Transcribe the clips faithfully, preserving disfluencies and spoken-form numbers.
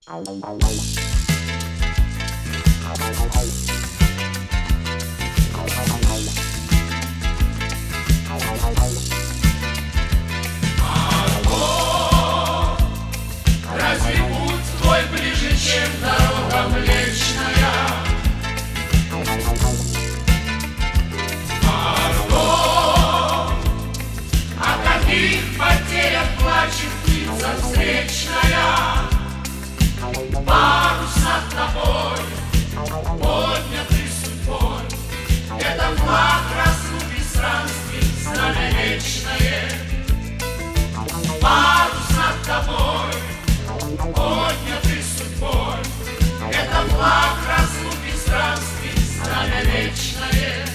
Разве путь твой ближе, чем дорога Млечная? Марго, о каких потерях плачет птица встречная? Парус над тобой, поднятый судьбой, это флаг разлуки странствий, знамя вечное. Парус над тобой, поднятый судьбой, это флаг разлуки странствий, знамя вечное.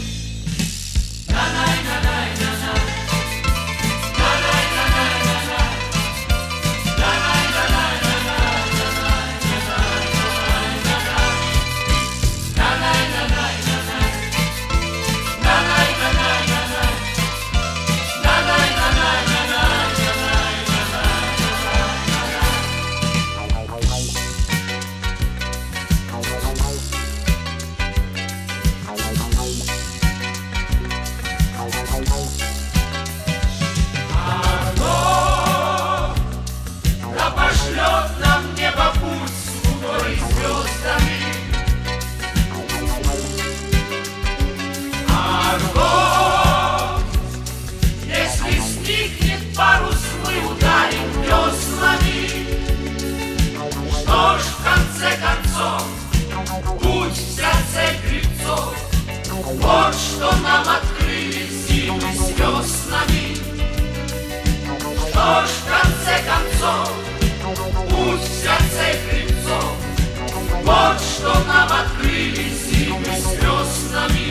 Парус мы ударим веслами. Что ж, в конце концов, путь вся цель гребцов. Вот что нам открыли зимы с веснами. Что ж, в конце концов, путь вся цель гребцов. Вот что нам открыли зимы с веснами.